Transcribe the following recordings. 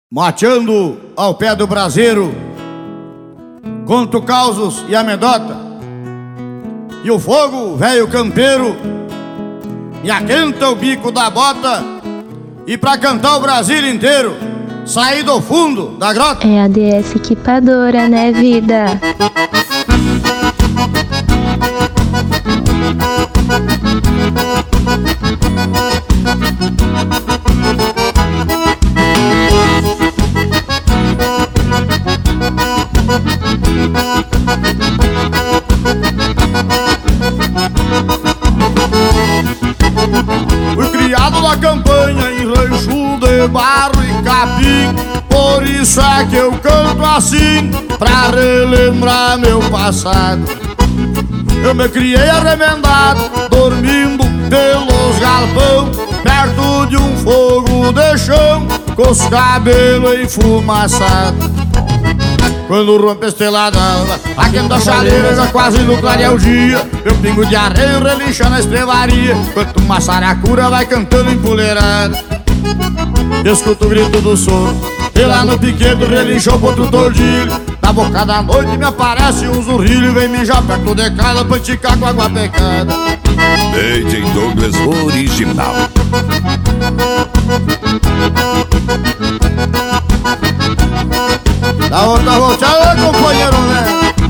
Mateando ao pé do braseiro, conto causos e amedota, e o fogo, velho campeiro, me aquenta o bico da bota, e pra cantar o Brasil inteiro, saí do fundo da grota. É a DS Equipadora, né, vida? Fui criado na campanha em rancho de barro e capim, por isso é que eu canto assim, pra relembrar meu passado. Eu me criei arremendado, dormindo pelos galpão, perto de um fogo de chão, com os cabelos enfumaçados. Quando rompe a estrelada alva, aquenta a chaleira, já quase no clarear o dia, meu pingo de arreio relincha na estrevaria, enquanto uma saracura vai cantando empoleirada. Escuto o grito do soro, e lá no piquedo relincha o potro tordilho. Na boca da noite me aparece um zurrilho, vem mijar perto de casa pra esticar com água pecada. DJ Douglas original. Da outra volteada, companheiro, né?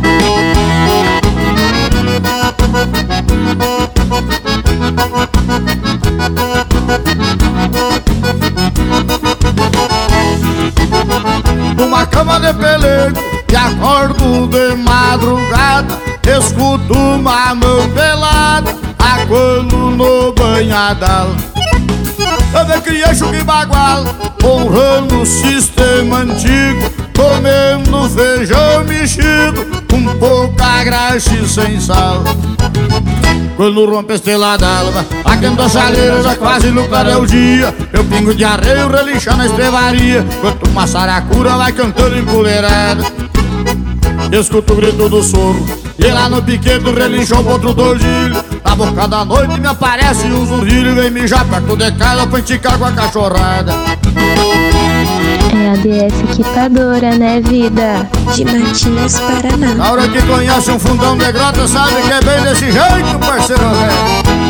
Numa cama de pelego e acordo de madrugada, escuto uma mão pelada aguando no banhadal. Eu me criei chuca e bagual, honrando o sistema antigo, comendo feijão mexido com pouca graxa e sem sal. Quando rompe a estrela d'alva, aquenta a chaleira, já quase no clarear o dia, meu pingo de arreio relincha na estrevaria, enquanto uma saracura vai cantando empoleirada. Escuto o grito do soro, e lá no piquedo relincha o potro tordilho. Na boca da noite me aparece um zurrilho, vem mijar perto de casa pra esticar com a cachorrada. É a DS Equipadora, né, vida? De Matias, Paraná. Na hora que conhece um fundão de grota, sabe que é bem desse jeito, parceiro velho.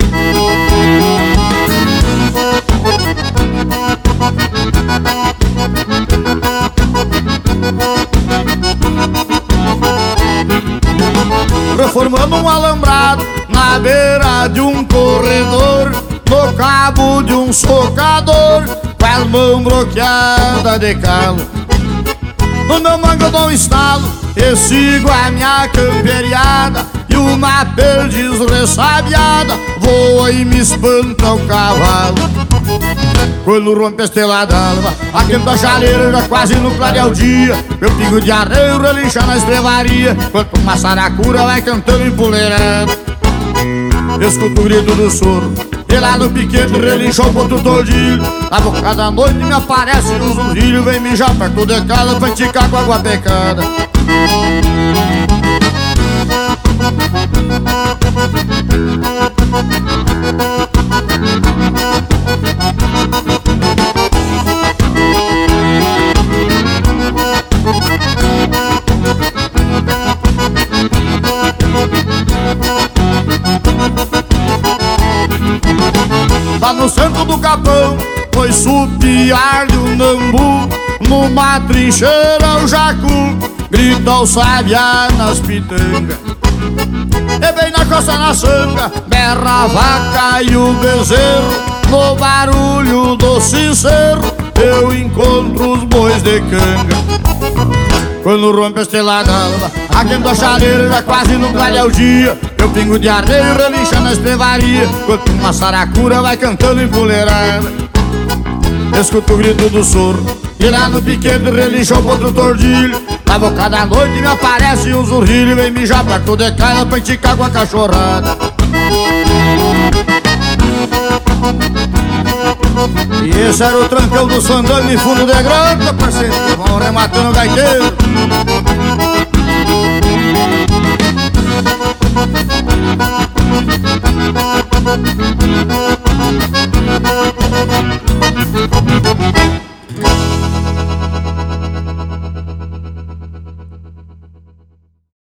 Reformando um alambrado na beira de um corredor, no cabo de um socador, com as mãos bloqueadas de calo. No meu mango eu dou um estalo e sigo a minha camperiada, e uma perdiz ressabiada voa e me espanta o cavalo. Quando rompe a estrela d'alva, aquenta a chaleira, já quase no clarear o dia, meu pingo de arreio relincha na estrevaria, enquanto uma saracura vai cantando empoleirada. Escuto o grito do soro, e lá no piquete relincha o potro tordilho. Na boca da noite me aparece um zurrilho, vem mijar perto de casa pra esticar com água pecada. Lá no centro do capão, foi supiar de um nambu, numa trincheira o jacu grita o sabiá nas pitangas. E bem na costa na sanga, berra a vaca e o bezerro, no barulho do sincero eu encontro os bois de canga. Quando rompe a estrela d'alva, aquenta a chaleira, já quase no clarear o dia, meu pingo de arreio relincha na estrevaria, enquanto uma saracura vai cantando empoleirada. Escuto o grito do soro, e lá no piquete relincha o potro tordilho. Na boca da noite me aparece um zurrilho, vem mijar perto de casa pra esticar com a cachorrada. E esse era o trancão do Sandano em fundo de grota, parceiro, vão rematando o gaiteiro. Thank you.